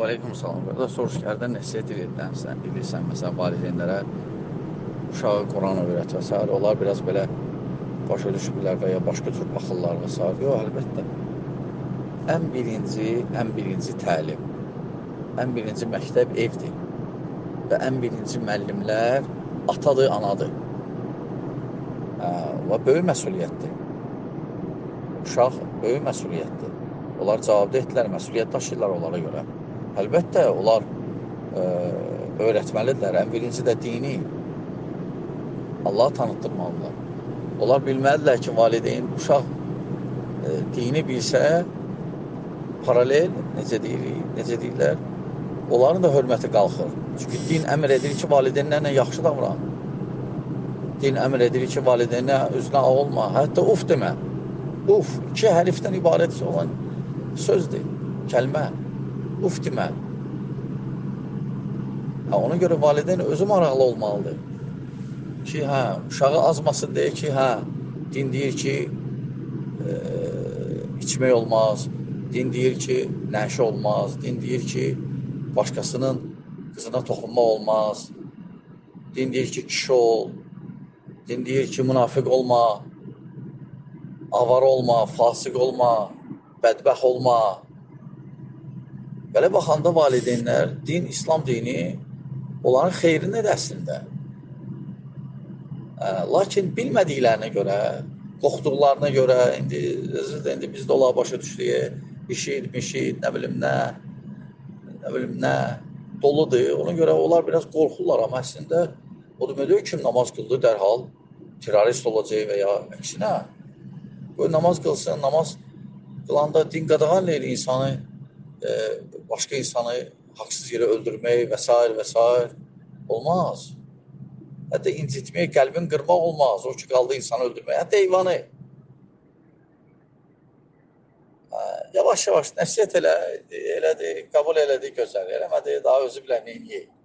Aleyküm salam. Burada soruşlardan nəsiyyət edirsən, məsələn, valideynlərə uşağı Quran öyrət və s. Onlar biraz belə başa düşürlər və ya başqa cür baxırlar və s. Yox, əlbəttə. Ən birinci təlim, ən birinci məktəb evdir və ən birinci müəllimlər atadır, anadır. Və böyük məsuliyyətdir. Uşaq böyük məsuliyyətdir. Onlar cavabdehdirlər, məsuliyyət daşıyırlar onlara görə. Əlbəttə, onlar öyrətməlidirlər. Ən birinci də dini Allah tanıtdırmalıdırlar. Onlar bilməlidirlər ki, valideyn uşaq dini bilsə, paralel, necə deyirlər, onların da hörməti qalxır. Çünki din əmr edir ki, valideynlərlə yaxşı davran. Din əmr edir ki, valideynə üzünə ağ olma, hətta uf demə. Uf, 2 hərfdən ibarət olan sözdür, kəlmə. Uf demə. Ona görə valideyn özü maraqlı olmalıdır. Ki, uşağı azmasın deyir ki, din deyir ki, içmək olmaz. Din deyir ki, nəşi olmaz. Din deyir ki, başqasının qızına toxunma olmaz. Din deyir ki, kişi ol. Din deyir ki, münafiq olma. Avar olma, fasıq olma, bədbəx olma. Belə baxanda valideynlər, din, İslam dini onların xeyrinədir əslində. Lakin bilmədiklərinə görə, qorxduqlarına görə, indi biz də onları başa düşdük, işid, nə bilim nə, doludur. Ona görə onlar biraz qorxurlar, amma əslində o demək kim namaz qıldı dərhal terrorist olacaq və ya əksinə. Qoy namaz qılsın, namaz qılanda din qadağan eləyir insanı, başqa insanı haqsız yerə öldürmək və s. olmaz. Hətta incitmək, qəlbin qırmaq olmaz. O ki, qaldı insanı öldürmək. Hətta heyvanı. Yavaş-yavaş nəsiyyət elədi, qəbul elədi, gözəl eləmədi, daha özü bilən neyini yeyib.